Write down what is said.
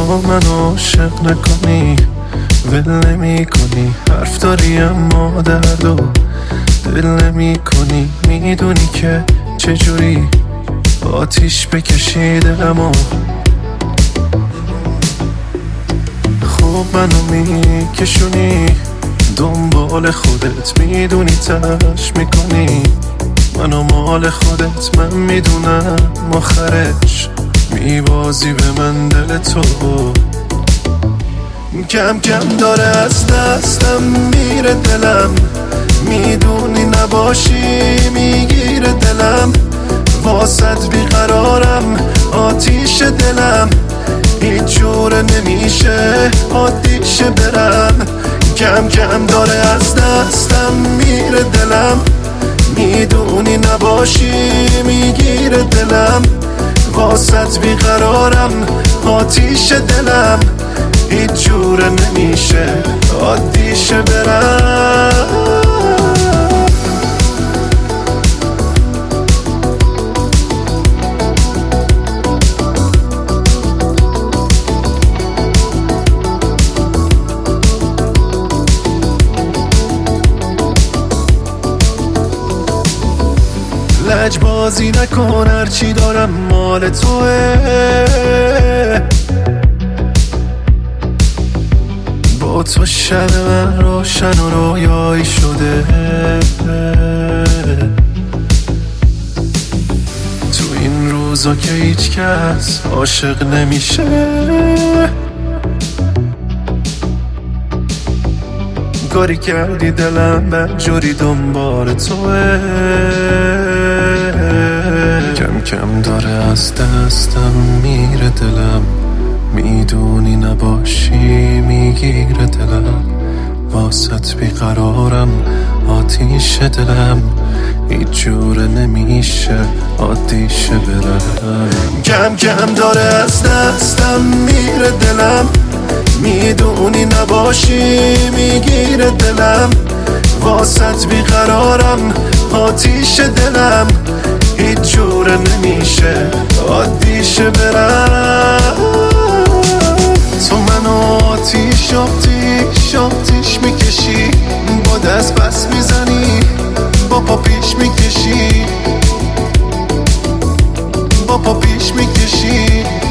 تا منو عاشق نکنی ول نمی کنی، حرف داری اما دردو دل نمی کنی. میدونی که چجوری آتیش بکشی دلمو، خوب منو میکشونی دنبال خودت، میدونی تلاش میکنی منو مال خودت. من میدونم آخرش میبازی به من دل تو، کم کم داره از دستم میره دلم، میدونی نباشی میگیره دلم، واسط بیقرارم آتیش دلم، هیچ جوره نمیشه عادیشه برم. کم کم داره از دستم میره دلم، میدونی نباشی میگیره دلم، واسط بیقرارم آتیش دلم، هیچ جوره نمیشه عادیشه برم. لجبازی نکن هرچی دارم مال توه، با تو شب من روشن و رویایی شده، تو این روزا که هیچ کس عاشق نمیشه، کاری کردی دلم بدجوری دنبال توه، کم کم داره از دستم میره دلم، میدونی نباشی میگیره دلم، واسط بیقرارم آتیش دلم، هیچ جوره نمیشه عادیشه برم. کم کم داره از دستم میره دلم، میدونی نباشی میگیره دلم، واسط بیقرارم آتیش دلم، هیچ جوره نمیشه عادیشه برم. تو منو آتیش میکشی، با دست بس میزنی با پا پیش میکشی، با پا پیش میکشی.